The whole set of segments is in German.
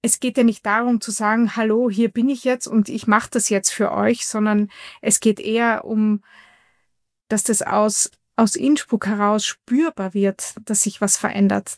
es geht ja nicht darum zu sagen, hallo, hier bin ich jetzt und ich mache das jetzt für euch, sondern es geht eher um, dass das aus Innsbruck heraus spürbar wird, dass sich was verändert,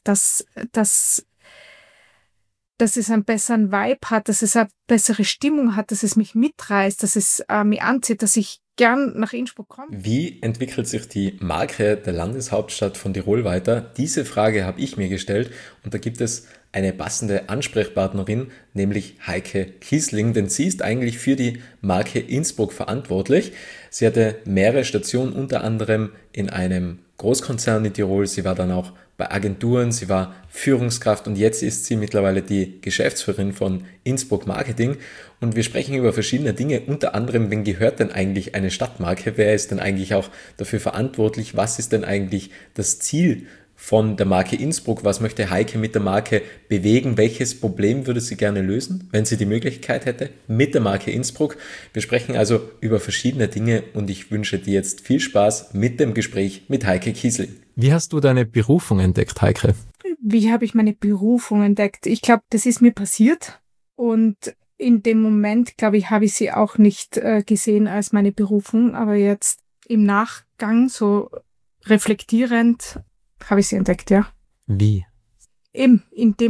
dass es einen besseren Vibe hat, dass es eine bessere Stimmung hat, dass es mich mitreißt, dass es mich anzieht, dass ich gern nach Innsbruck komme. Wie entwickelt sich die Marke der Landeshauptstadt von Tirol weiter? Diese Frage habe ich mir gestellt und da gibt es eine passende Ansprechpartnerin, nämlich Heike Kiesling, denn sie ist eigentlich für die Marke Innsbruck verantwortlich. Sie hatte mehrere Stationen, unter anderem in einem Großkonzern in Tirol. Sie war dann auch bei Agenturen, sie war Führungskraft und jetzt ist sie mittlerweile die Geschäftsführerin von Innsbruck Marketing. Und wir sprechen über verschiedene Dinge, unter anderem, wen gehört denn eigentlich eine Stadtmarke? Wer ist denn eigentlich auch dafür verantwortlich? Was ist denn eigentlich das Ziel von der Marke Innsbruck? Was möchte Heike mit der Marke bewegen? Welches Problem würde sie gerne lösen, wenn sie die Möglichkeit hätte, mit der Marke Innsbruck? Wir sprechen also über verschiedene Dinge und ich wünsche dir jetzt viel Spaß mit dem Gespräch mit Heike Kiesling. Wie hast du deine Berufung entdeckt, Heike? Wie habe ich meine Berufung entdeckt? Ich glaube, das ist mir passiert und in dem Moment, glaube ich, habe ich sie auch nicht gesehen als meine Berufung, aber jetzt im Nachgang, so reflektierend, habe ich sie entdeckt, ja. Wie? Eben, indem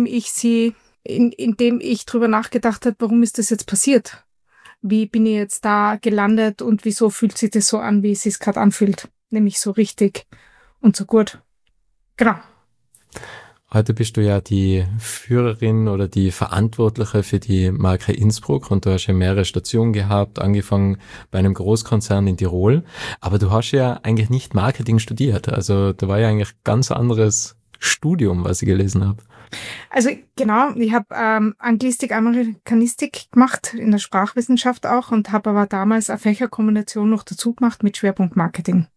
ich drüber nachgedacht habe, warum ist das jetzt passiert? Wie bin ich jetzt da gelandet und wieso fühlt sich das so an, wie es sich gerade anfühlt? Nämlich so richtig und so gut. Genau. Heute bist du ja die Führerin oder die Verantwortliche für die Marke Innsbruck und du hast ja mehrere Stationen gehabt, angefangen bei einem Großkonzern in Tirol. Aber du hast ja eigentlich nicht Marketing studiert. Also da war ja eigentlich ganz anderes Studium, was ich gelesen habe. Also genau, ich habe Anglistik, Amerikanistik gemacht, in der Sprachwissenschaft auch und habe aber damals eine Fächerkombination noch dazu gemacht mit Schwerpunkt Marketing.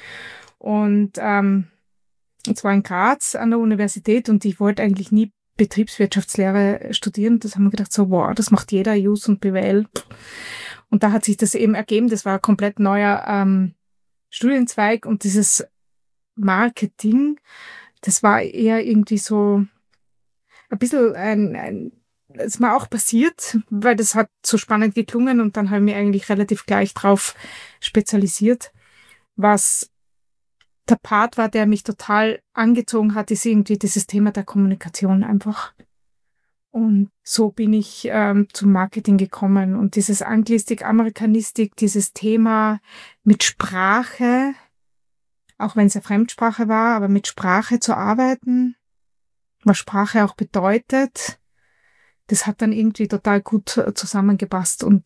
Und zwar in Graz an der Universität und ich wollte eigentlich nie Betriebswirtschaftslehre studieren. Das haben wir gedacht, so, wow, das macht jeder, JUS und BWL. Und da hat sich das eben ergeben, das war ein komplett neuer Studienzweig und dieses Marketing, das war eher irgendwie so ein bisschen das ist mir auch passiert, weil das hat so spannend geklungen und dann habe ich mich eigentlich relativ gleich drauf spezialisiert. Was der Part war, der mich total angezogen hat, ist irgendwie dieses Thema der Kommunikation einfach. Und so bin ich zum Marketing gekommen. Und dieses Anglistik, Amerikanistik, dieses Thema mit Sprache, auch wenn es eine Fremdsprache war, aber mit Sprache zu arbeiten, was Sprache auch bedeutet, das hat dann irgendwie total gut zusammengepasst und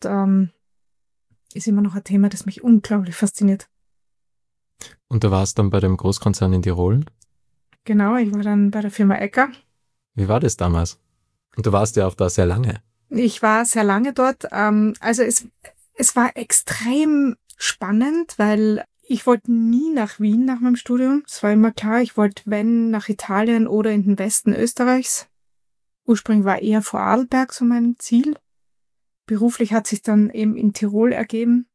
ist immer noch ein Thema, das mich unglaublich fasziniert. Und du warst dann bei dem Großkonzern in Tirol? Genau, ich war dann bei der Firma Ecker. Wie war das damals? Und du warst ja auch da sehr lange. Ich war sehr lange dort. Also es war extrem spannend, weil ich wollte nie nach Wien nach meinem Studium. Es war immer klar, ich wollte, wenn, nach Italien oder in den Westen Österreichs. Ursprünglich war eher Vorarlberg so mein Ziel. Beruflich hat sich dann eben in Tirol ergeben.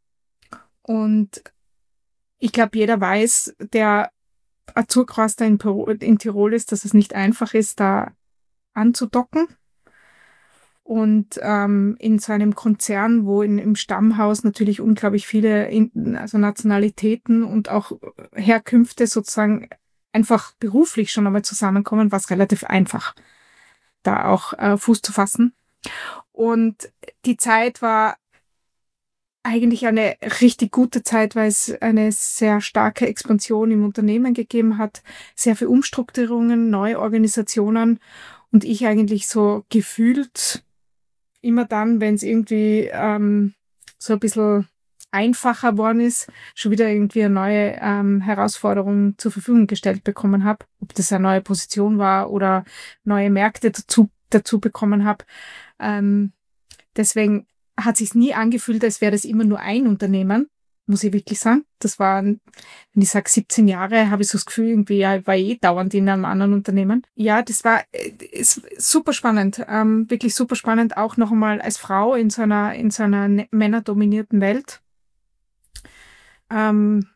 Und ich glaube, jeder weiß, der Azurcrasta in Tirol ist, dass es nicht einfach ist, da anzudocken. Und in so einem Konzern, wo im Stammhaus natürlich unglaublich viele also Nationalitäten und auch Herkünfte sozusagen einfach beruflich schon einmal zusammenkommen, war es relativ einfach, da auch Fuß zu fassen. Und die Zeit war eigentlich eine richtig gute Zeit, weil es eine sehr starke Expansion im Unternehmen gegeben hat, sehr viele Umstrukturierungen, neue Organisationen und ich eigentlich so gefühlt immer dann, wenn es irgendwie so ein bisschen einfacher geworden ist, schon wieder irgendwie eine neue Herausforderung zur Verfügung gestellt bekommen habe. Ob das eine neue Position war oder neue Märkte dazu bekommen habe. Deswegen hat sich nie angefühlt, als wäre das immer nur ein Unternehmen, muss ich wirklich sagen. Das waren, wenn ich sage 17 Jahre, habe ich so das Gefühl, irgendwie, ja, ich war dauernd in einem anderen Unternehmen. Ja, das war ist super spannend, wirklich super spannend, auch noch einmal als Frau in so einer männerdominierten Welt. Eine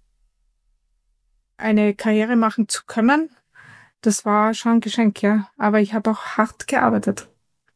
Karriere machen zu können, das war schon ein Geschenk, ja. Aber ich habe auch hart gearbeitet.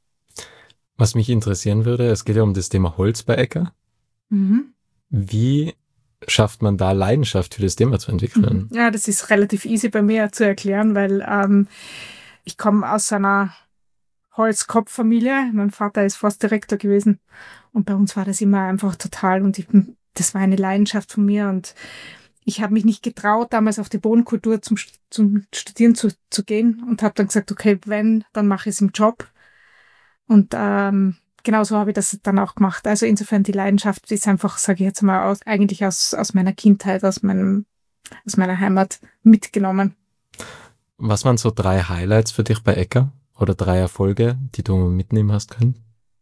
Was mich interessieren würde, es geht ja um das Thema Holz bei Ecker. Mhm. Wie schafft man da Leidenschaft für das Thema zu entwickeln? Ja, das ist relativ easy bei mir zu erklären, weil ich komme aus einer Holzkopffamilie. Mein Vater ist Forstdirektor gewesen und bei uns war das immer einfach total und das war eine Leidenschaft von mir und ich habe mich nicht getraut, damals auf die Bodenkultur zum Studieren zu gehen und habe dann gesagt, okay, wenn, dann mache ich es im Job. Und genau so habe ich das dann auch gemacht. Also insofern die Leidenschaft ist einfach, sage ich jetzt mal, eigentlich aus meiner Kindheit, aus meiner Heimat mitgenommen. Was waren so 3 Highlights für dich bei Ecker oder 3 Erfolge, die du mitnehmen hast können?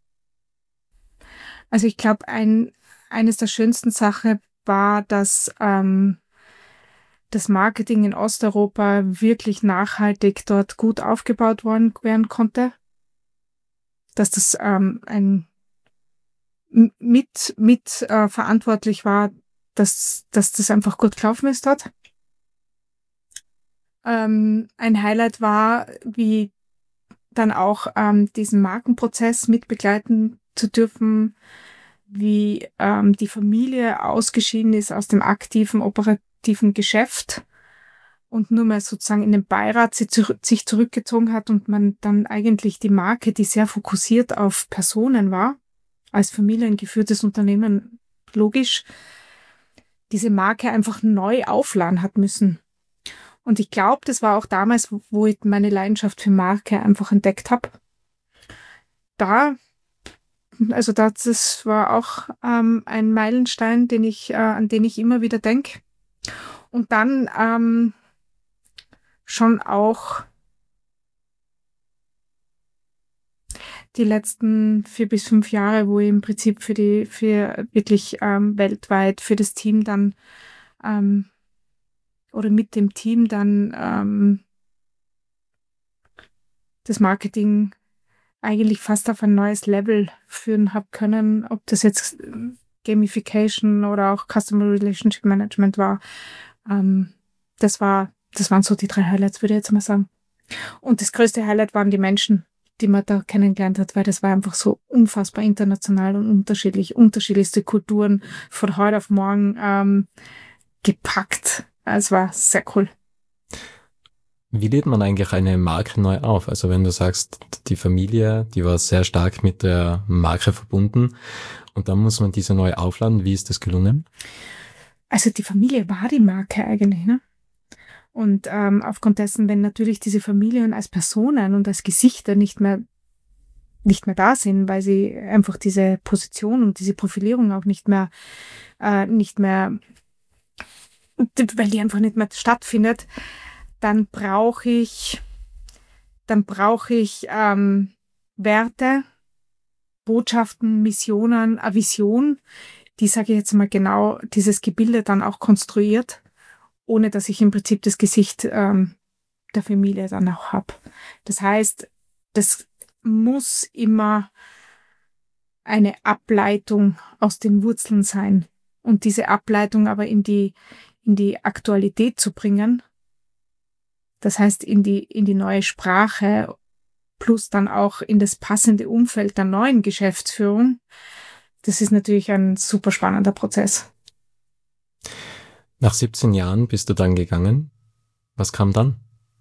Also ich glaube, eines der schönsten Sachen war, dass das Marketing in Osteuropa wirklich nachhaltig dort gut aufgebaut werden konnte. Dass das verantwortlich war, dass das einfach gut gelaufen ist dort. Ein Highlight war, wie dann auch diesen Markenprozess mitbegleiten zu dürfen, wie die Familie ausgeschieden ist aus dem aktiven, operativen Geschäft und nur mehr sozusagen in den Beirat sich zurückgezogen hat und man dann eigentlich die Marke, die sehr fokussiert auf Personen war, als familiengeführtes Unternehmen, logisch, diese Marke einfach neu aufladen hat müssen. Und ich glaube, das war auch damals, wo ich meine Leidenschaft für Marke einfach entdeckt habe. Das war auch ein Meilenstein, an den ich immer wieder denke. Und dann schon auch die letzten 4 bis 5 Jahre, wo ich im Prinzip für wirklich weltweit für das Team dann oder mit dem Team dann das Marketing eigentlich fast auf ein neues Level führen habe können, ob das jetzt Gamification oder auch Customer Relationship Management war. Das waren so die 3 Highlights, würde ich jetzt mal sagen. Und das größte Highlight waren die Menschen, die man da kennengelernt hat, weil das war einfach so unfassbar international und unterschiedlichste Kulturen von heute auf morgen gepackt. Es war sehr cool. Wie lädt man eigentlich eine Marke neu auf? Also wenn du sagst, die Familie, die war sehr stark mit der Marke verbunden und dann muss man diese neu aufladen. Wie ist das gelungen? Also die Familie war die Marke eigentlich, ne? Und aufgrund dessen, wenn natürlich diese Familien als Personen und als Gesichter nicht mehr da sind, weil sie einfach diese Position und diese Profilierung auch nicht mehr, weil die einfach nicht mehr stattfindet, dann brauche ich Werte, Botschaften, Missionen, eine Vision, die, sage ich jetzt mal genau, dieses Gebilde dann auch konstruiert, ohne dass ich im Prinzip das Gesicht der Familie dann auch habe. Das heißt, das muss immer eine Ableitung aus den Wurzeln sein und diese Ableitung aber in die Aktualität zu bringen. Das heißt, in die neue Sprache plus dann auch in das passende Umfeld der neuen Geschäftsführung. Das ist natürlich ein super spannender Prozess. Nach 17 Jahren bist du dann gegangen. Was kam dann?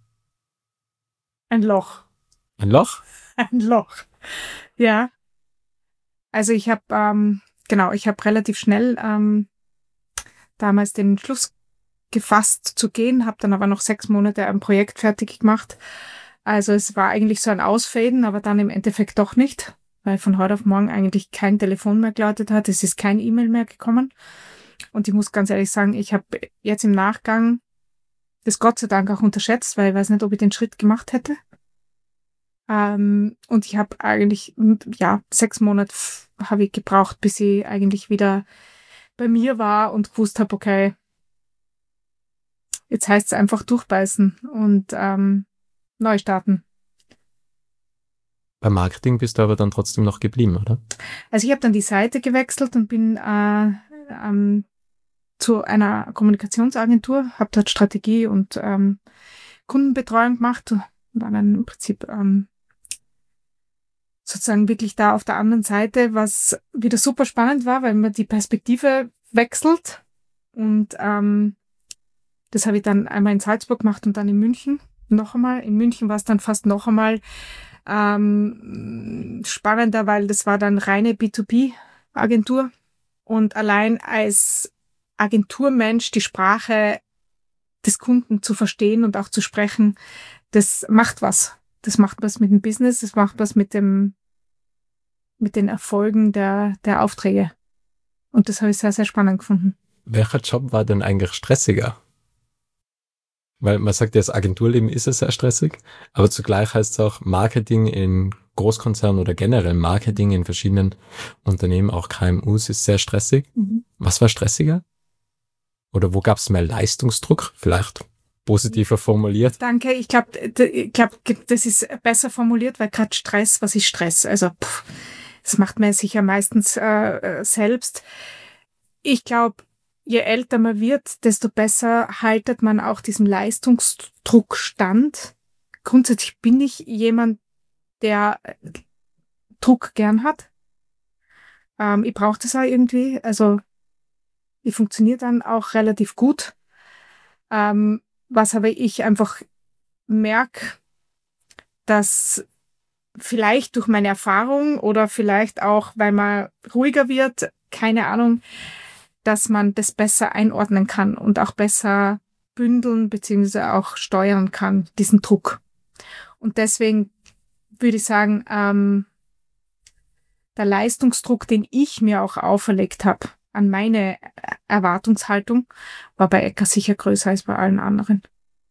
Ein Loch. Ein Loch? Ein Loch. Ja. Also ich habe relativ schnell damals den Entschluss gefasst zu gehen, habe dann aber noch 6 Monate ein Projekt fertig gemacht. Also es war eigentlich so ein Ausfaden, aber dann im Endeffekt doch nicht, weil von heute auf morgen eigentlich kein Telefon mehr geläutet hat, es ist kein E-Mail mehr gekommen. Und ich muss ganz ehrlich sagen, ich habe jetzt im Nachgang das Gott sei Dank auch unterschätzt, weil ich weiß nicht, ob ich den Schritt gemacht hätte. Und ich habe eigentlich, 6 Monate habe ich gebraucht, bis ich eigentlich wieder bei mir war und gewusst habe, okay, jetzt heißt es einfach durchbeißen und neu starten. Beim Marketing bist du aber dann trotzdem noch geblieben, oder? Also ich habe dann die Seite gewechselt und bin zu einer Kommunikationsagentur, habe dort Strategie und Kundenbetreuung gemacht, war dann im Prinzip sozusagen wirklich da auf der anderen Seite, was wieder super spannend war, weil man die Perspektive wechselt. Und das habe ich dann einmal in Salzburg gemacht und dann in München noch einmal. In München war es dann fast noch einmal spannender, weil das war dann reine B2B-Agentur. Und allein als Agenturmensch die Sprache des Kunden zu verstehen und auch zu sprechen, das macht was. Das macht was mit dem Business, das macht was mit den Erfolgen der Aufträge. Und das habe ich sehr, sehr spannend gefunden. Welcher Job war denn eigentlich stressiger? Weil man sagt ja, das Agenturleben ist ja sehr stressig, aber zugleich heißt es auch Marketing in Großkonzernen oder generell Marketing in verschiedenen Unternehmen, auch KMUs, ist sehr stressig. Mhm. Was war stressiger? Oder wo gab es mehr Leistungsdruck? Vielleicht positiver formuliert. Danke, ich glaube, das ist besser formuliert, weil gerade Stress, was ist Stress? Also das macht man sicher meistens selbst. Ich glaube, je älter man wird, desto besser haltet man auch diesem Leistungsdruck stand. Grundsätzlich bin ich jemand, der Druck gern hat. Ich brauche das auch irgendwie. Also ich funktioniere dann auch relativ gut. Was aber ich einfach merke, dass vielleicht durch meine Erfahrung oder vielleicht auch, weil man ruhiger wird, keine Ahnung, dass man das besser einordnen kann und auch besser bündeln bzw. auch steuern kann, diesen Druck. Und deswegen würde ich sagen, der Leistungsdruck, den ich mir auch auferlegt habe an meine Erwartungshaltung, war bei Ecker sicher größer als bei allen anderen.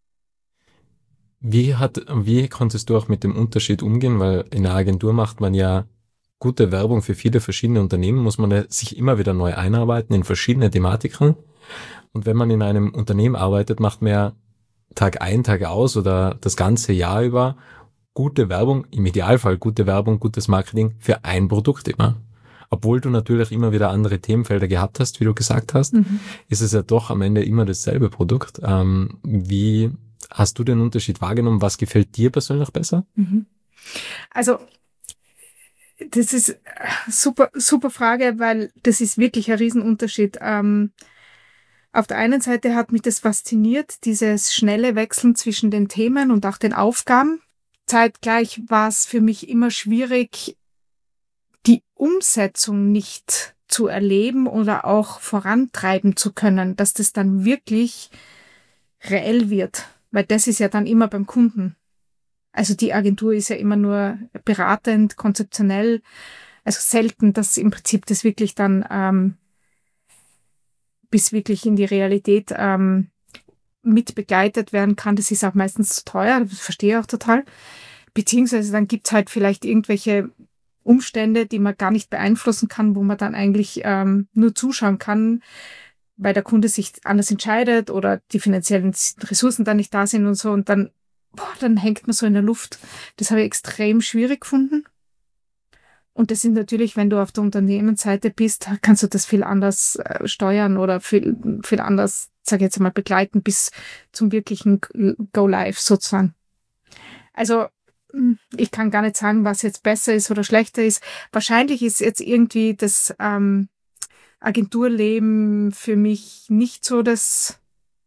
Wie konntest du auch mit dem Unterschied umgehen? Weil in der Agentur macht man ja gute Werbung für viele verschiedene Unternehmen, muss man ja sich immer wieder neu einarbeiten in verschiedene Thematiken. Und wenn man in einem Unternehmen arbeitet, macht man ja Tag ein, Tag aus oder das ganze Jahr über gute Werbung, im Idealfall gute Werbung, gutes Marketing für ein Produkt immer. Obwohl du natürlich immer wieder andere Themenfelder gehabt hast, wie du gesagt hast, ist es ja doch am Ende immer dasselbe Produkt. Wie hast du den Unterschied wahrgenommen? Was gefällt dir persönlich besser? Also, das ist super, super Frage, weil das ist wirklich ein Riesenunterschied. Auf der einen Seite hat mich das fasziniert, dieses schnelle Wechseln zwischen den Themen und auch den Aufgaben. Zeitgleich war es für mich immer schwierig, die Umsetzung nicht zu erleben oder auch vorantreiben zu können, dass das dann wirklich reell wird, weil das ist ja dann immer beim Kunden. Also die Agentur ist ja immer nur beratend, konzeptionell, also selten, dass im Prinzip das wirklich dann bis wirklich in die Realität mit begleitet werden kann. Das ist auch meistens zu teuer, das verstehe ich auch total. Beziehungsweise dann gibt's halt vielleicht irgendwelche Umstände, die man gar nicht beeinflussen kann, wo man dann eigentlich nur zuschauen kann, weil der Kunde sich anders entscheidet oder die finanziellen Ressourcen dann nicht da sind und so. Und dann hängt man so in der Luft. Das habe ich extrem schwierig gefunden. Und das sind natürlich, wenn du auf der Unternehmensseite bist, kannst du das viel anders steuern oder viel anders, sage ich jetzt mal, begleiten bis zum wirklichen Go-Live sozusagen. Also ich kann gar nicht sagen, was jetzt besser ist oder schlechter ist. Wahrscheinlich ist jetzt irgendwie das Agenturleben für mich nicht so das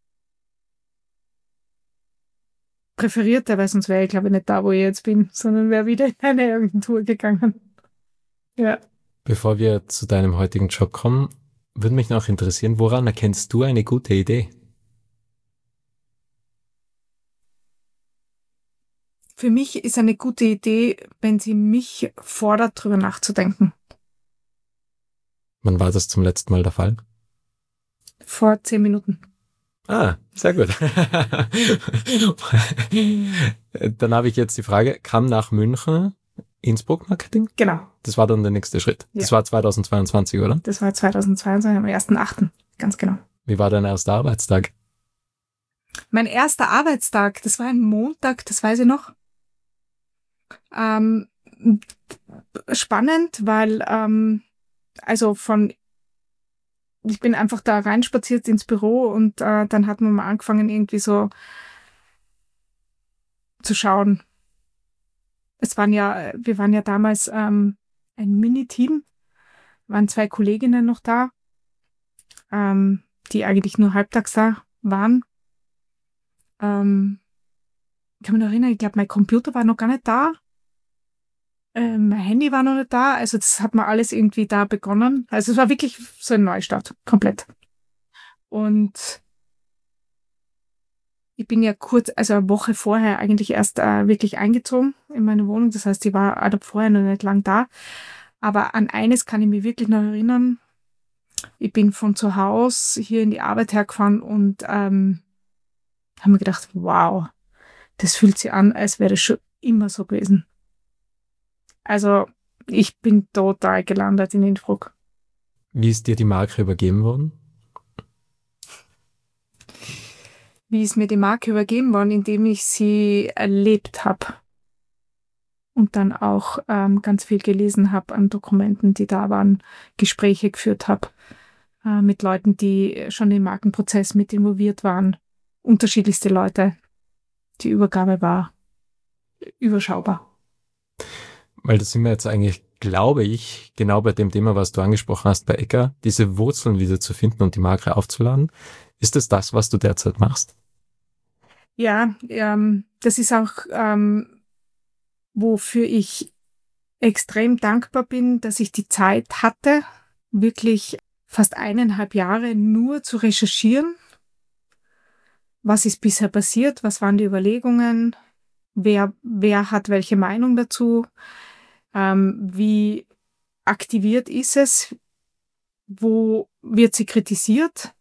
Präferierte, weil sonst wäre ich, glaube ich, nicht da, wo ich jetzt bin, sondern wäre wieder in eine Agentur gegangen. Ja. Bevor wir zu deinem heutigen Job kommen, würde mich noch interessieren, woran erkennst du eine gute Idee? Für mich ist eine gute Idee, wenn sie mich fordert, drüber nachzudenken. Wann war das zum letzten Mal der Fall? Vor 10 Minuten. Ah, sehr gut. Dann habe ich jetzt die Frage, kam nach München Innsbruck Marketing? Genau. Das war dann der nächste Schritt. Ja. Das war 2022, oder? Das war 2022 am 1.8. Ganz genau. Wie war dein erster Arbeitstag? Mein erster Arbeitstag, das war ein Montag, das weiß ich noch. Spannend, weil ich bin einfach da reinspaziert ins Büro und dann hat man mal angefangen irgendwie so zu schauen, wir waren ja damals ein Miniteam, waren 2 Kolleginnen noch da, die eigentlich nur halbtags da waren. Ich kann mich noch erinnern, ich glaube, mein Computer war noch gar nicht da. Mein Handy war noch nicht da. Also das hat man alles irgendwie da begonnen. Also es war wirklich so ein Neustart, komplett. Und ich bin ja also eine Woche vorher eigentlich erst wirklich eingezogen in meine Wohnung. Das heißt, ich war auch vorher noch nicht lang da. Aber an eines kann ich mich wirklich noch erinnern. Ich bin von zu Hause hier in die Arbeit hergefahren und habe mir gedacht, wow, das fühlt sich an, als wäre das schon immer so gewesen. Also ich bin total gelandet in Innsbruck. Wie ist dir die Marke übergeben worden? Wie ist mir die Marke übergeben worden, indem ich sie erlebt habe. Und dann auch ganz viel gelesen habe an Dokumenten, die da waren, Gespräche geführt habe mit Leuten, die schon im Markenprozess mit involviert waren. Unterschiedlichste Leute. Die Übergabe war überschaubar. Weil das sind wir jetzt eigentlich, glaube ich, genau bei dem Thema, was du angesprochen hast bei Ecker, diese Wurzeln wieder zu finden und die Marke aufzuladen. Ist das, was du derzeit machst? Ja, das ist auch, wofür ich extrem dankbar bin, dass ich die Zeit hatte, wirklich fast 1,5 Jahre nur zu recherchieren. Was ist bisher passiert? Was waren die Überlegungen? Wer hat welche Meinung dazu? Wie aktiviert ist es? Wo wird sie kritisiert?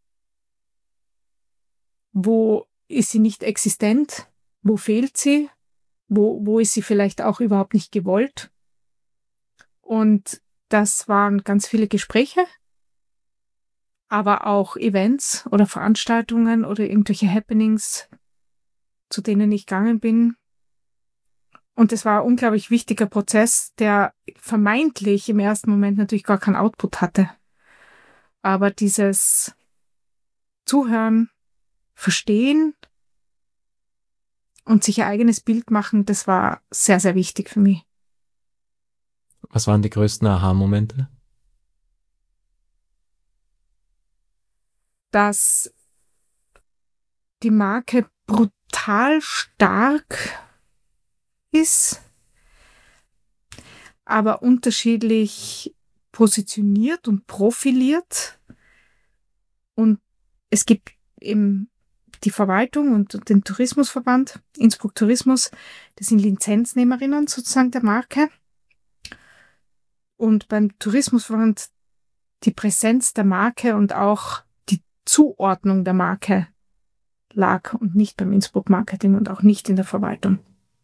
Wo ist sie nicht existent? Wo fehlt sie? Wo ist sie vielleicht auch überhaupt nicht gewollt? Und das waren ganz viele Gespräche, aber auch Events oder Veranstaltungen oder irgendwelche Happenings, zu denen ich gegangen bin. Und es war ein unglaublich wichtiger Prozess, der vermeintlich im ersten Moment natürlich gar keinen Output hatte. Aber dieses Zuhören, Verstehen und sich ein eigenes Bild machen, das war sehr, sehr wichtig für mich. Was waren die größten Aha-Momente? Dass die Marke brutal stark ist, aber unterschiedlich positioniert und profiliert. Und es gibt eben die Verwaltung und den Tourismusverband, Innsbruck Tourismus, das sind Lizenznehmerinnen sozusagen der Marke. Und beim Tourismusverband die Präsenz der Marke und auch die Zuordnung der Marke lag und nicht beim Innsbruck Marketing und auch nicht in der Verwaltung.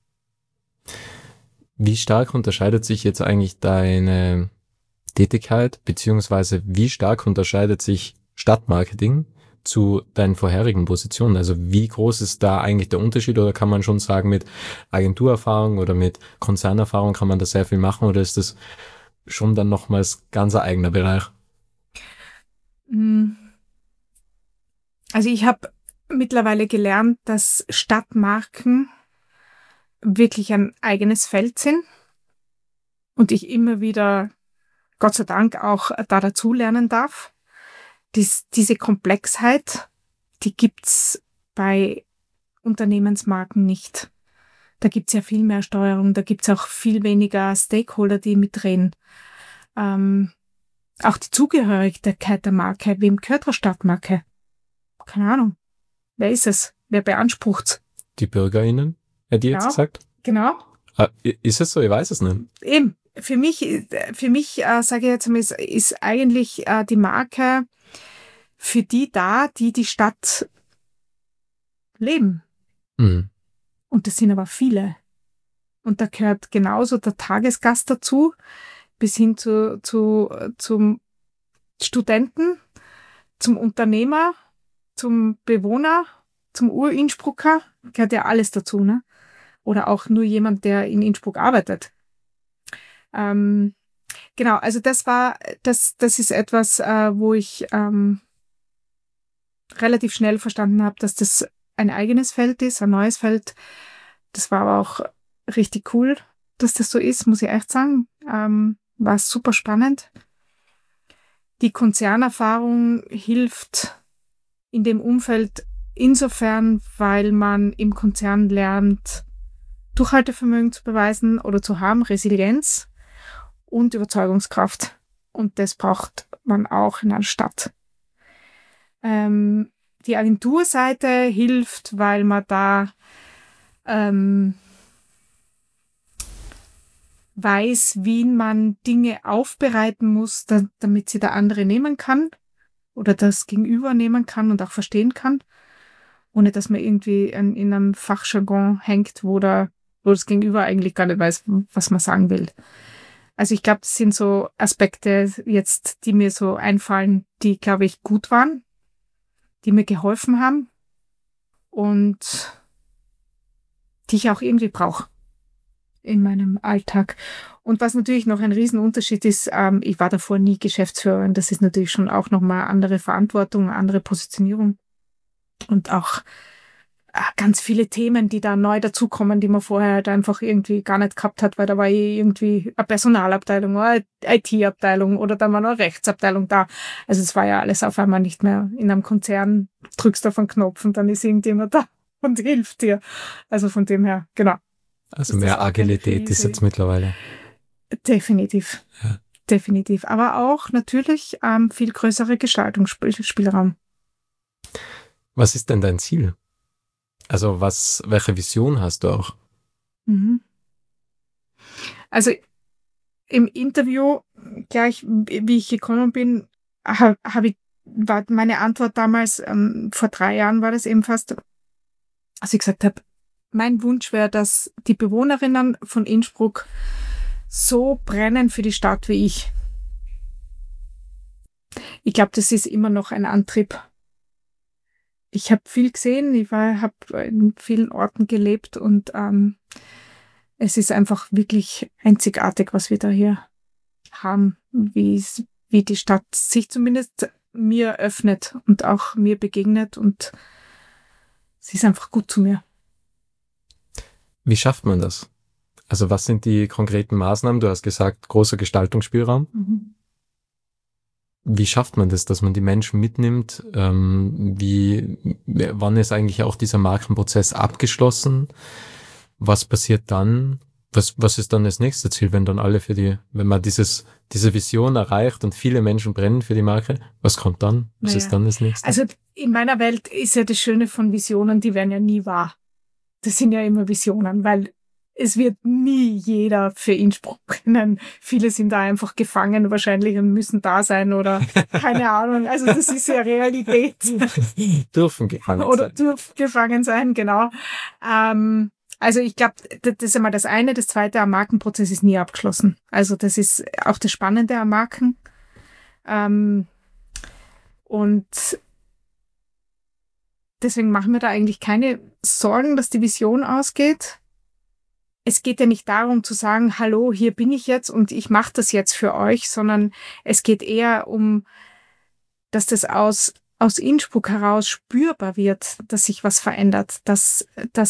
Wie stark unterscheidet sich jetzt eigentlich deine Tätigkeit, beziehungsweise wie stark unterscheidet sich Stadtmarketing zu deinen vorherigen Positionen? Also wie groß ist da eigentlich der Unterschied, oder kann man schon sagen, mit Agenturerfahrung oder mit Konzernerfahrung kann man da sehr viel machen, oder ist das schon dann nochmals ganz ein eigener Bereich? Also ich habe mittlerweile gelernt, dass Stadtmarken wirklich ein eigenes Feld sind und ich immer wieder, Gott sei Dank, auch da dazu lernen darf. Diese Komplexheit, die gibt's bei Unternehmensmarken nicht. Da gibt's ja viel mehr Steuerung, da gibt's auch viel weniger Stakeholder, die mitreden. Auch die Zugehörigkeit der Marke, wem gehört eine Stadtmarke? Keine Ahnung. Wer ist es? Wer beansprucht's? Die BürgerInnen, hätte ich jetzt gesagt? Genau. Ist es so? Ich weiß es nicht. Eben. Für mich sage ich jetzt mal, ist eigentlich die Marke für die da, die Stadt leben. Mhm. Und das sind aber viele. Und da gehört genauso der Tagesgast dazu, bis hin zum Studenten, zum Unternehmer, zum Bewohner, zum Ur-Innsbrucker, gehört ja alles dazu, ne? Oder auch nur jemand, der in Innsbruck arbeitet. Genau, also das ist etwas, wo ich relativ schnell verstanden habe, dass das ein eigenes Feld ist, ein neues Feld. Das war aber auch richtig cool, dass das so ist, muss ich echt sagen. War super spannend. Die Konzernerfahrung hilft in dem Umfeld insofern, weil man im Konzern lernt, Durchhaltevermögen zu beweisen oder zu haben, Resilienz und Überzeugungskraft. Und das braucht man auch in einer Stadt. Die Agenturseite hilft, weil man da weiß, wie man Dinge aufbereiten muss, damit sie der andere nehmen kann oder das Gegenüber nehmen kann und auch verstehen kann, ohne dass man irgendwie in einem Fachjargon hängt, wo das Gegenüber eigentlich gar nicht weiß, was man sagen will. Also ich glaube, das sind so Aspekte jetzt, die mir so einfallen, die, glaube ich, gut waren, die mir geholfen haben und die ich auch irgendwie brauche in meinem Alltag. Und was natürlich noch ein Riesenunterschied ist, ich war davor nie Geschäftsführerin. Das ist natürlich schon auch nochmal andere Verantwortung, andere Positionierung und auch ganz viele Themen, die da neu dazukommen, die man vorher halt einfach irgendwie gar nicht gehabt hat, weil da war irgendwie eine Personalabteilung oder eine IT-Abteilung oder da war noch eine Rechtsabteilung da. Also es war ja alles auf einmal nicht mehr in einem Konzern, drückst auf einen Knopf und dann ist irgendjemand da und hilft dir. Also von dem her, genau. Also mehr Agilität ist jetzt mittlerweile. Definitiv. Ja. Definitiv. Aber auch natürlich viel größere Gestaltungsspielraum. Was ist denn dein Ziel? Also welche Vision hast du auch? Also im Interview, gleich wie ich gekommen bin, war meine Antwort damals, vor 3 Jahren war das eben fast, als ich gesagt habe, mein Wunsch wäre, dass die Bewohnerinnen von Innsbruck so brennen für die Stadt wie ich. Ich glaube, das ist immer noch ein Antrieb. Ich habe viel gesehen, habe in vielen Orten gelebt und es ist einfach wirklich einzigartig, was wir da hier haben, wie die Stadt sich zumindest mir öffnet und auch mir begegnet und sie ist einfach gut zu mir. Wie schafft man das? Also was sind die konkreten Maßnahmen? Du hast gesagt, großer Gestaltungsspielraum. Wie schafft man das, dass man die Menschen mitnimmt? Wann ist eigentlich auch dieser Markenprozess abgeschlossen? Was passiert dann? Was ist dann das nächste Ziel, wenn dann alle wenn man diese Vision erreicht und viele Menschen brennen für die Marke? Was kommt dann? Was ist dann das nächste? Also in meiner Welt ist ja das Schöne von Visionen, die werden ja nie wahr. Das sind ja immer Visionen, weil es wird nie jeder für Innsbruck brennen. Viele sind da einfach gefangen wahrscheinlich und müssen da sein oder keine Ahnung. Also das ist ja Realität. Dürfen gefangen sein. Oder dürfen gefangen sein, genau. Also ich glaube, das ist einmal das eine. Das zweite, am Markenprozess ist nie abgeschlossen. Also das ist auch das Spannende am Marken. Und deswegen machen wir da eigentlich keine Sorgen, dass die Vision ausgeht. Es geht ja nicht darum zu sagen, hallo, hier bin ich jetzt und ich mache das jetzt für euch, sondern es geht eher um, dass das aus Innsbruck heraus spürbar wird, dass sich was verändert, dass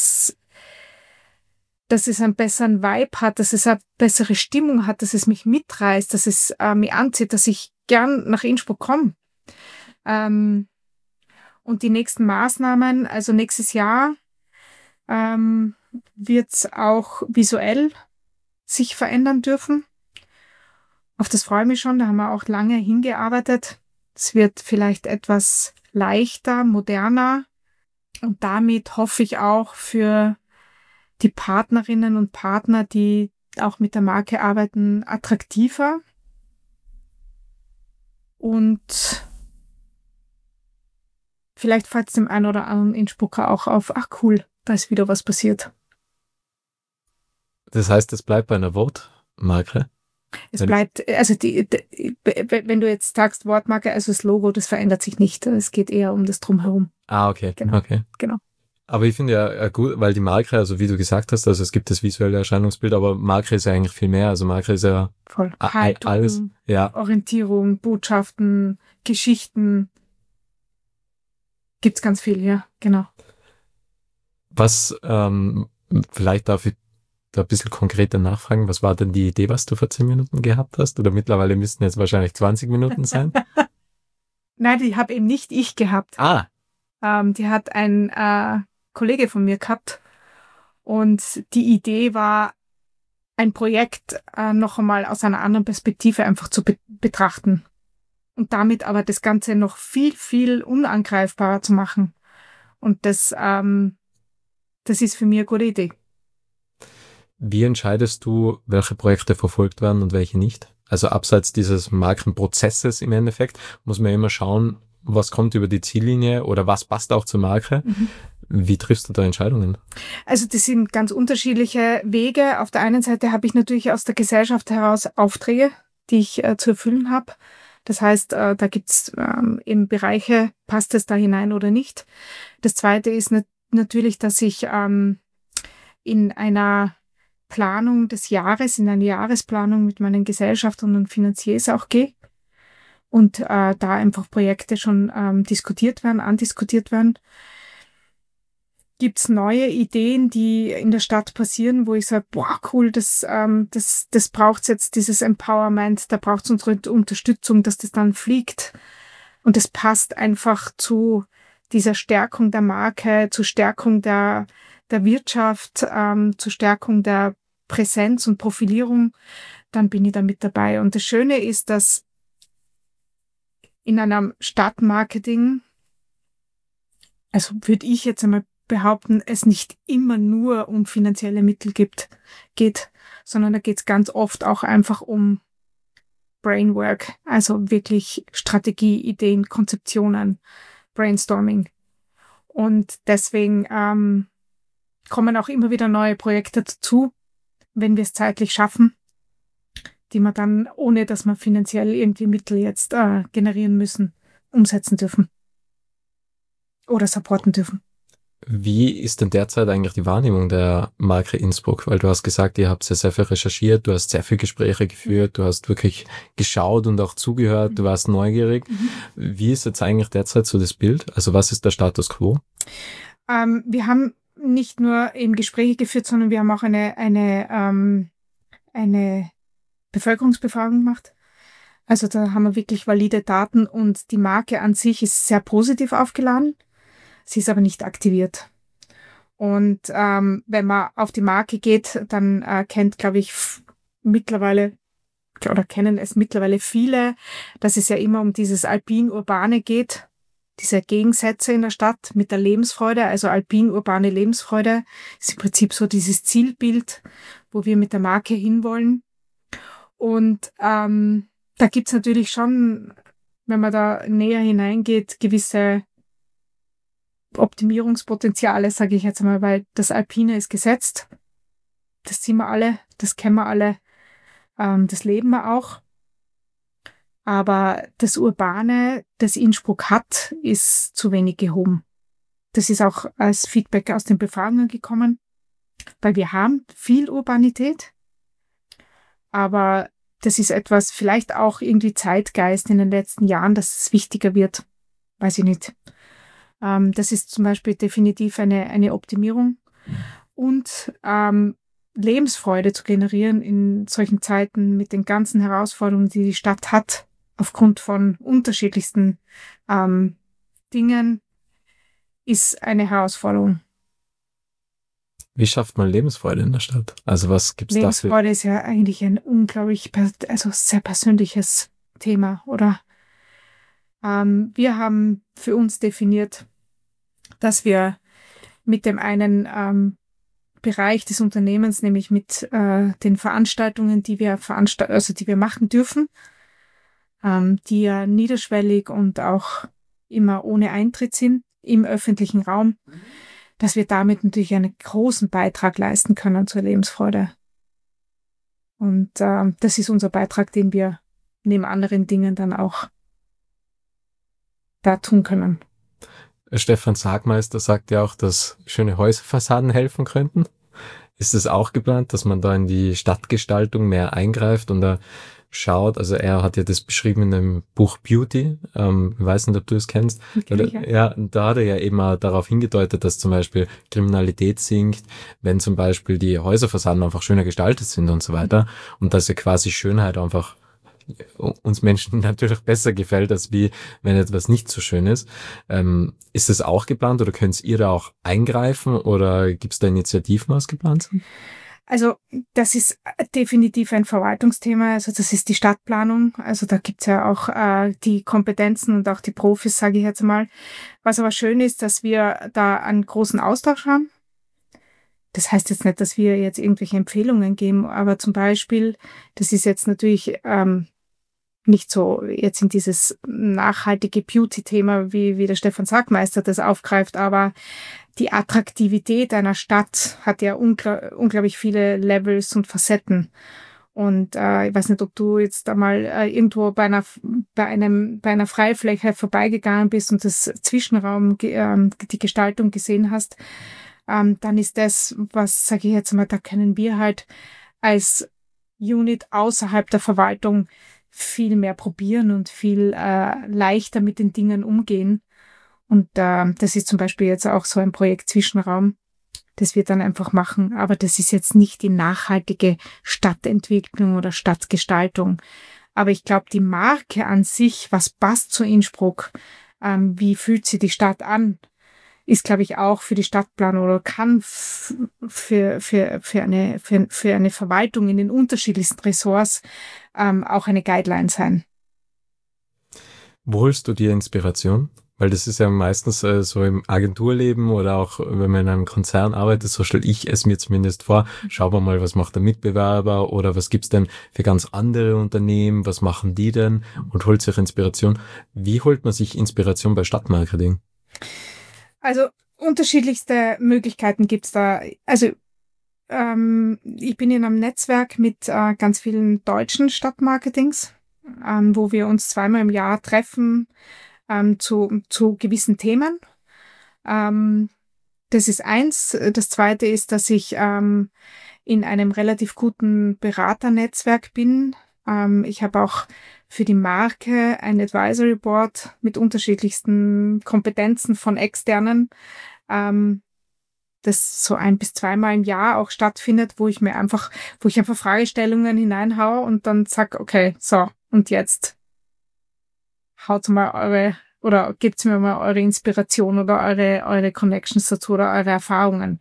es einen besseren Vibe hat, dass es eine bessere Stimmung hat, dass es mich mitreißt, dass es mich anzieht, dass ich gern nach Innsbruck komme. Und die nächsten Maßnahmen, also nächstes Jahr, wird es auch visuell sich verändern dürfen. Auf das freue ich mich schon, da haben wir auch lange hingearbeitet. Es wird vielleicht etwas leichter, moderner und damit hoffe ich auch für die Partnerinnen und Partner, die auch mit der Marke arbeiten, attraktiver. Und vielleicht fällt es dem einen oder anderen Innsbrucker auch auf, ach cool, da ist wieder was passiert. Das heißt, es bleibt bei einer Wortmarke? Es bleibt, also wenn du jetzt sagst Wortmarke, also das Logo, das verändert sich nicht. Es geht eher um das Drumherum. Ah, okay. Genau. Okay. Genau. Aber ich finde ja gut, weil die Marke, also wie du gesagt hast, also es gibt das visuelle Erscheinungsbild, aber Marke ist ja eigentlich viel mehr. Also Marke ist ja voll Haltung, alles, ja. Orientierung, Botschaften, Geschichten. Gibt's ganz viel, ja, genau. Was, vielleicht darf da ein bisschen konkreter nachfragen? Was war denn die Idee, was du vor 10 Minuten gehabt hast? Oder mittlerweile müssten jetzt wahrscheinlich 20 Minuten sein? Nein, die habe eben nicht ich gehabt. Die hat ein Kollege von mir gehabt. Und die Idee war, ein Projekt noch einmal aus einer anderen Perspektive einfach zu betrachten. Und damit aber das Ganze noch viel, viel unangreifbarer zu machen. Und das ist für mich eine gute Idee. Wie entscheidest du, welche Projekte verfolgt werden und welche nicht? Also abseits dieses Markenprozesses im Endeffekt muss man immer schauen, was kommt über die Ziellinie oder was passt auch zur Marke. Wie triffst du da Entscheidungen? Also das sind ganz unterschiedliche Wege. Auf der einen Seite habe ich natürlich aus der Gesellschaft heraus Aufträge, die ich zu erfüllen habe. Das heißt, da gibt's eben Bereiche, passt es da hinein oder nicht. Das Zweite ist natürlich, dass ich in einer Planung des Jahres, in eine Jahresplanung mit meinen Gesellschaftern und Finanziers auch gehe und da einfach Projekte schon andiskutiert werden. Gibt's neue Ideen, die in der Stadt passieren, wo ich sage, boah, cool, das braucht's jetzt, dieses Empowerment, da braucht's unsere Unterstützung, dass das dann fliegt. Und es passt einfach zu dieser Stärkung der Marke, zur Stärkung der Wirtschaft, zur Stärkung der Präsenz und Profilierung, dann bin ich da mit dabei. Und das Schöne ist, dass in einem Stadtmarketing, also würde ich jetzt einmal behaupten, es nicht immer nur um finanzielle Mittel geht, sondern da geht es ganz oft auch einfach um Brainwork, also wirklich Strategie, Ideen, Konzeptionen, Brainstorming. Und deswegen kommen auch immer wieder neue Projekte dazu, wenn wir es zeitlich schaffen, die wir dann, ohne dass wir finanziell irgendwie Mittel jetzt generieren müssen, umsetzen dürfen oder supporten dürfen. Wie ist denn derzeit eigentlich die Wahrnehmung der Marke Innsbruck? Weil du hast gesagt, ihr habt sehr viel recherchiert, du hast sehr viele Gespräche geführt, du hast wirklich geschaut und auch zugehört, du warst neugierig. Wie ist jetzt eigentlich derzeit so das Bild? Also was ist der Status quo? Wir haben nicht nur eben Gespräche geführt, sondern wir haben auch eine Bevölkerungsbefragung gemacht. Also da haben wir wirklich valide Daten und die Marke an sich ist sehr positiv aufgeladen. Sie ist aber nicht aktiviert. Und wenn man auf die Marke geht, dann kennt, glaube ich, mittlerweile oder kennen es mittlerweile viele, dass es ja immer um dieses Alpin-Urbane geht, diese Gegensätze in der Stadt mit der Lebensfreude, also alpin-urbane Lebensfreude ist im Prinzip so dieses Zielbild, wo wir mit der Marke hinwollen. Und da gibt's natürlich schon, wenn man da näher hineingeht, gewisse Optimierungspotenziale, sage ich jetzt einmal, weil das Alpine ist gesetzt. Das sehen wir alle, das kennen wir alle, das leben wir auch. Aber das Urbane, das Innsbruck hat, ist zu wenig gehoben. Das ist auch als Feedback aus den Befragungen gekommen, weil wir haben viel Urbanität, aber das ist etwas, vielleicht auch irgendwie Zeitgeist in den letzten Jahren, dass es wichtiger wird. Weiß ich nicht. Das ist zum Beispiel definitiv eine Optimierung. Und Lebensfreude zu generieren in solchen Zeiten mit den ganzen Herausforderungen, die die Stadt hat, aufgrund von unterschiedlichsten Dingen, ist eine Herausforderung. Wie schafft man Lebensfreude in der Stadt? Also was gibt's dafür? Lebensfreude ist ja eigentlich ein unglaublich, also sehr persönliches Thema, oder? Wir haben für uns definiert, dass wir mit dem einen Bereich des Unternehmens, nämlich mit den Veranstaltungen, die wir machen dürfen, die ja niederschwellig und auch immer ohne Eintritt sind im öffentlichen Raum, dass wir damit natürlich einen großen Beitrag leisten können zur Lebensfreude. Und das ist unser Beitrag, den wir neben anderen Dingen dann auch da tun können. Stefan Sagmeister sagt ja auch, dass schöne Häuserfassaden helfen könnten. Ist es auch geplant, dass man da in die Stadtgestaltung mehr eingreift und da schaut, also er hat ja das beschrieben in dem Buch Beauty, ich weiß nicht, ob du es kennst. Ja, da hat er ja eben auch darauf hingedeutet, dass zum Beispiel Kriminalität sinkt, wenn zum Beispiel die Häuserfassaden einfach schöner gestaltet sind und so weiter und dass ja quasi Schönheit einfach uns Menschen natürlich besser gefällt, als wie wenn etwas nicht so schön ist. Ist das auch geplant oder könnt ihr da auch eingreifen oder gibt es da Initiativen, was geplant sind? Also das ist definitiv ein Verwaltungsthema, also das ist die Stadtplanung, also da gibt's ja auch die Kompetenzen und auch die Profis, sage ich jetzt mal. Was aber schön ist, dass wir da einen großen Austausch haben. Das heißt jetzt nicht, dass wir jetzt irgendwelche Empfehlungen geben, aber zum Beispiel, das ist jetzt natürlich nicht so jetzt in dieses nachhaltige Beauty-Thema, wie der Stefan Sackmeister das aufgreift, aber die Attraktivität einer Stadt hat ja unglaublich viele Levels und Facetten. Und ich weiß nicht, ob du jetzt einmal irgendwo bei einer Freifläche vorbeigegangen bist und das Zwischenraum, die Gestaltung gesehen hast, dann ist das, was, sage ich jetzt mal, da können wir halt als Unit außerhalb der Verwaltung viel mehr probieren und viel leichter mit den Dingen umgehen. Und das ist zum Beispiel jetzt auch so ein Projekt Zwischenraum, das wir dann einfach machen. Aber das ist jetzt nicht die nachhaltige Stadtentwicklung oder Stadtgestaltung. Aber ich glaube, die Marke an sich, was passt zu Innsbruck, wie fühlt sich die Stadt an, ist, glaube ich, auch für die Stadtplanung oder kann für eine Verwaltung in den unterschiedlichsten Ressorts auch eine Guideline sein. Wo holst du dir Inspiration? Weil das ist ja meistens so im Agenturleben oder auch wenn man in einem Konzern arbeitet, so stelle ich es mir zumindest vor. Schauen wir mal, was macht der Mitbewerber oder was gibt's denn für ganz andere Unternehmen, was machen die denn und holt sich Inspiration. Wie holt man sich Inspiration bei Stadtmarketing? Also unterschiedlichste Möglichkeiten gibt's da. Also ich bin in einem Netzwerk mit ganz vielen deutschen Stadtmarketings, wo wir uns 2-mal im Jahr treffen zu gewissen Themen. Das ist eins. Das zweite ist, dass ich in einem relativ guten Beraternetzwerk bin. Ich habe auch für die Marke ein Advisory Board mit unterschiedlichsten Kompetenzen von Externen, das so 1- bis 2-mal im Jahr auch stattfindet, wo ich einfach Fragestellungen hineinhaue und dann sag, okay, so, und jetzt haut mal gebt's mir mal eure Inspiration oder eure Connections dazu oder eure Erfahrungen.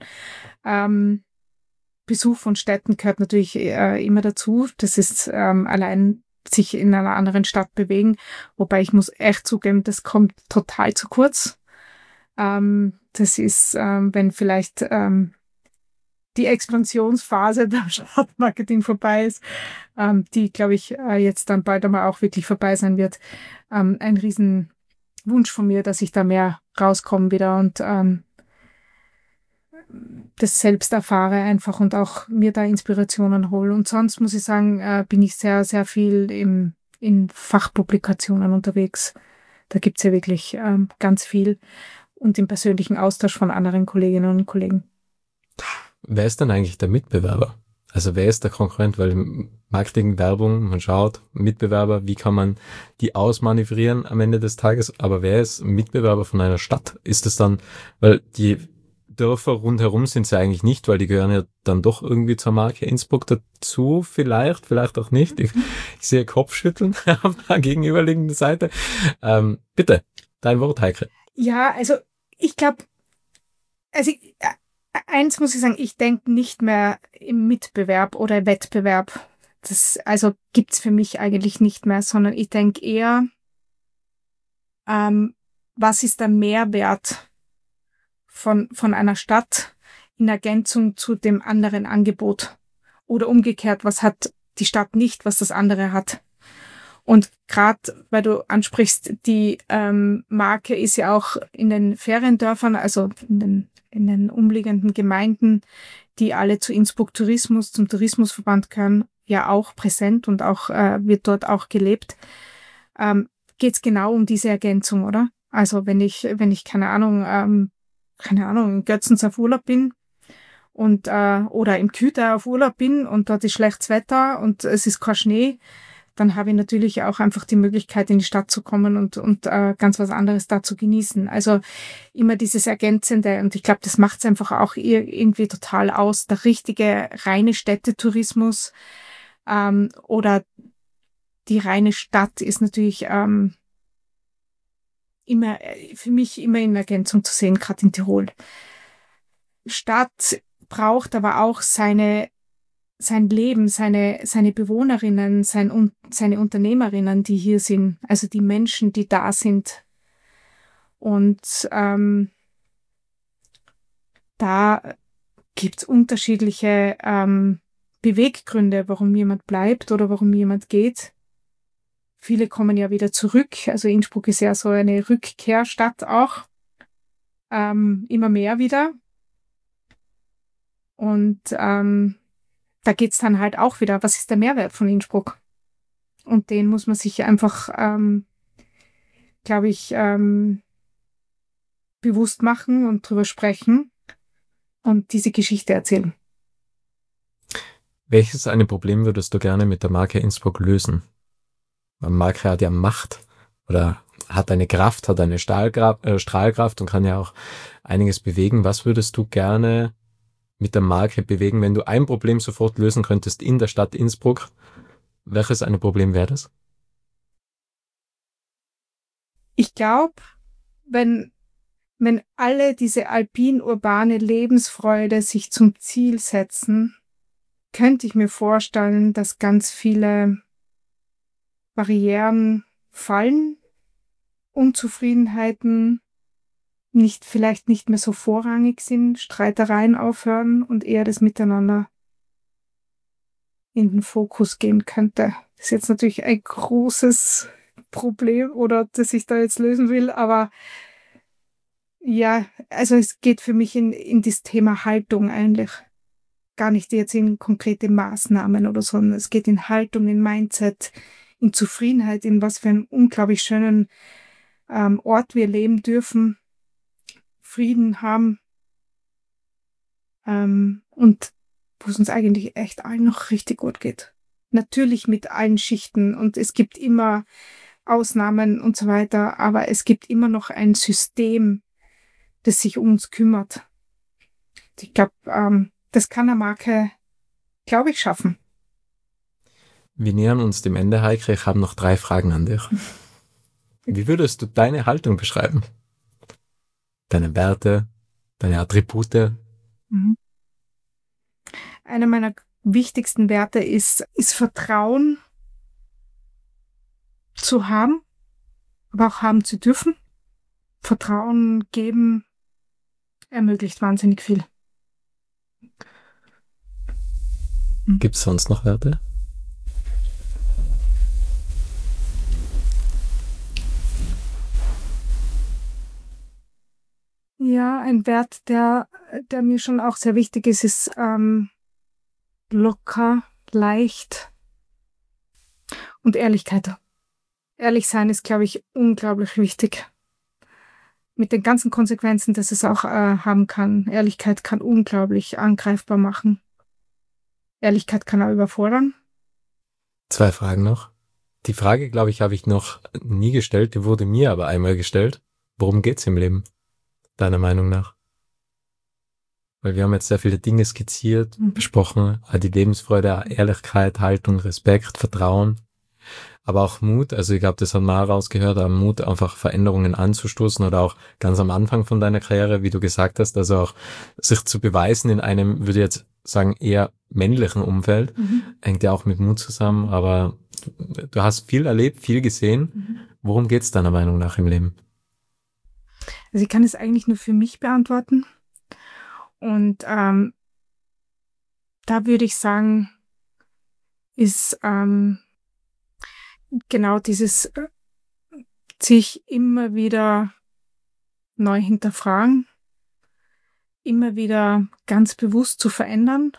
Besuch von Städten gehört natürlich immer dazu. Das ist allein sich in einer anderen Stadt bewegen. Wobei ich muss echt zugeben, das kommt total zu kurz. Das ist, wenn vielleicht die Expansionsphase beim Stadtmarketing vorbei ist, die, glaube ich, jetzt dann bald einmal auch wirklich vorbei sein wird. Ein Riesenwunsch von mir, dass ich da mehr rauskomme wieder und das selbst erfahre einfach und auch mir da Inspirationen hole. Und sonst muss ich sagen, bin ich sehr, sehr viel in Fachpublikationen unterwegs. Da gibt's ja wirklich ganz viel und im persönlichen Austausch von anderen Kolleginnen und Kollegen. Wer ist denn eigentlich der Mitbewerber? Also wer ist der Konkurrent? Weil im Marketing, Werbung, man schaut, Mitbewerber, wie kann man die ausmanövrieren am Ende des Tages? Aber wer ist Mitbewerber von einer Stadt? Ist es dann, weil die Dörfer rundherum sind es ja eigentlich nicht, weil die gehören ja dann doch irgendwie zur Marke Innsbruck dazu, vielleicht auch nicht. Ich sehe Kopfschütteln auf der gegenüberliegenden Seite. Bitte, dein Wort, Heike. Ja, also ich glaube, eins muss ich sagen, ich denke nicht mehr im Mitbewerb oder Wettbewerb. Das also gibt's für mich eigentlich nicht mehr, sondern ich denke eher, was ist der Mehrwert von einer Stadt in Ergänzung zu dem anderen Angebot? Oder umgekehrt, was hat die Stadt nicht, was das andere hat? Und gerade, weil du ansprichst, die Marke ist ja auch in den Feriendörfern, also in den umliegenden Gemeinden, die alle zu Innsbruck Tourismus, zum Tourismusverband gehören, ja auch präsent und auch wird dort auch gelebt. Geht's genau um diese Ergänzung, oder? Also wenn ich keine Ahnung, in Götzens auf Urlaub bin und oder im Küter auf Urlaub bin und dort ist schlechtes Wetter und es ist kein Schnee, dann habe ich natürlich auch einfach die Möglichkeit, in die Stadt zu kommen und ganz was anderes da zu genießen. Also immer dieses Ergänzende, und ich glaube, das macht es einfach auch irgendwie total aus. Der richtige reine Städtetourismus oder die reine Stadt ist natürlich immer für mich immer in Ergänzung zu sehen, gerade in Tirol. Stadt braucht aber auch sein Leben, seine Bewohnerinnen, seine Unternehmerinnen, die hier sind, also die Menschen, die da sind. Und da gibt's unterschiedliche Beweggründe, warum jemand bleibt oder warum jemand geht. Viele kommen ja wieder zurück. Also Innsbruck ist ja so eine Rückkehrstadt auch. Immer mehr wieder. Und da geht's dann halt auch wieder, was ist der Mehrwert von Innsbruck? Und den muss man sich einfach, glaube ich, bewusst machen und drüber sprechen und diese Geschichte erzählen. Welches eine Problem würdest du gerne mit der Marke Innsbruck lösen? Eine Marke hat ja Macht oder hat eine Kraft, hat eine Strahlkraft und kann ja auch einiges bewegen. Was würdest du gerne mit der Marke bewegen, wenn du ein Problem sofort lösen könntest in der Stadt Innsbruck? Welches eine Problem wäre das? Ich glaube, wenn alle diese alpin-urbane Lebensfreude sich zum Ziel setzen, könnte ich mir vorstellen, dass ganz viele Barrieren fallen, Unzufriedenheiten vielleicht nicht mehr so vorrangig sind, Streitereien aufhören und eher das Miteinander in den Fokus gehen könnte. Das ist jetzt natürlich ein großes Problem oder das ich da jetzt lösen will, aber ja, also es geht für mich in das Thema Haltung eigentlich. Gar nicht jetzt in konkrete Maßnahmen oder so, sondern es geht in Haltung, in Mindset, in Zufriedenheit, in was für einen unglaublich schönen Ort wir leben dürfen, Frieden haben und wo es uns eigentlich echt allen noch richtig gut geht. Natürlich mit allen Schichten und es gibt immer Ausnahmen und so weiter, aber es gibt immer noch ein System, das sich um uns kümmert. Ich glaube, das kann eine Marke, glaube ich, schaffen. Wir nähern uns dem Ende, Heike. Ich habe noch 3 Fragen an dich. Wie würdest du deine Haltung beschreiben? Deine Werte, deine Attribute? Einer meiner wichtigsten Werte ist Vertrauen zu haben, aber auch haben zu dürfen. Vertrauen geben ermöglicht wahnsinnig viel. Gibt es sonst noch Werte? Ja, ein Wert, der mir schon auch sehr wichtig ist locker, leicht und Ehrlichkeit. Ehrlich sein ist, glaube ich, unglaublich wichtig. Mit den ganzen Konsequenzen, dass es auch haben kann. Ehrlichkeit kann unglaublich angreifbar machen. Ehrlichkeit kann auch überfordern. 2 Fragen noch. Die Frage, glaube ich, habe ich noch nie gestellt, die wurde mir aber einmal gestellt. Worum geht's im Leben, deiner Meinung nach? Weil wir haben jetzt sehr viele Dinge skizziert, besprochen, die Lebensfreude, Ehrlichkeit, Haltung, Respekt, Vertrauen, aber auch Mut. Also ich glaube, das hat man auch rausgehört, Mut, einfach Veränderungen anzustoßen oder auch ganz am Anfang von deiner Karriere, wie du gesagt hast, also auch sich zu beweisen in einem, würde ich jetzt sagen, eher männlichen Umfeld, hängt ja auch mit Mut zusammen, aber du hast viel erlebt, viel gesehen. Worum geht's deiner Meinung nach im Leben? Also ich kann es eigentlich nur für mich beantworten. Und da würde ich sagen, ist genau dieses sich immer wieder neu hinterfragen, immer wieder ganz bewusst zu verändern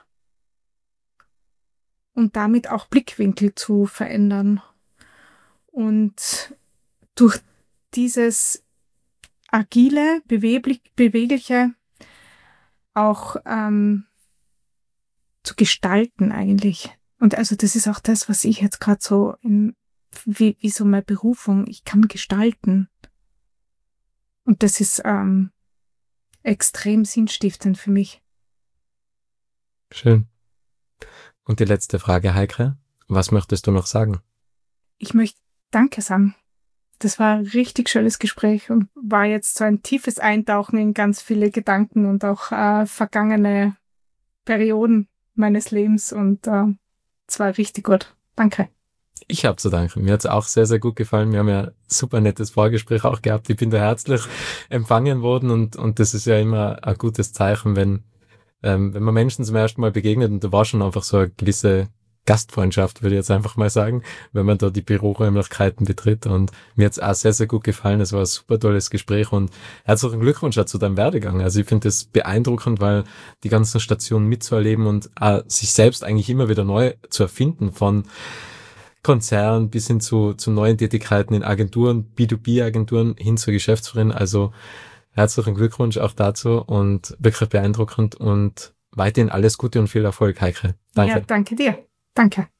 und damit auch Blickwinkel zu verändern. Und durch dieses agile, bewegliche auch zu gestalten eigentlich. Und also das ist auch das, was ich jetzt gerade so wie so meine Berufung, ich kann gestalten. Und das ist extrem sinnstiftend für mich. Schön. Und die letzte Frage, Heike. Was möchtest du noch sagen? Ich möchte Danke sagen. Das war ein richtig schönes Gespräch und war jetzt so ein tiefes Eintauchen in ganz viele Gedanken und auch vergangene Perioden meines Lebens und es war richtig gut. Danke. Ich habe zu danken. Mir hat es auch sehr, sehr gut gefallen. Wir haben ja ein super nettes Vorgespräch auch gehabt. Ich bin da herzlich empfangen worden und das ist ja immer ein gutes Zeichen, wenn man Menschen zum ersten Mal begegnet, und da war schon einfach so eine gewisse Gastfreundschaft, würde ich jetzt einfach mal sagen, wenn man da die Büroräumlichkeiten betritt. Und mir hat es auch sehr, sehr gut gefallen. Es war ein super tolles Gespräch und herzlichen Glückwunsch auch zu deinem Werdegang. Also ich finde das beeindruckend, weil die ganzen Stationen mitzuerleben und sich selbst eigentlich immer wieder neu zu erfinden, von Konzern bis hin zu neuen Tätigkeiten in Agenturen, B2B-Agenturen hin zur Geschäftsführerin. Also herzlichen Glückwunsch auch dazu und wirklich beeindruckend und weiterhin alles Gute und viel Erfolg, Heike. Danke. Ja, danke dir. Danke.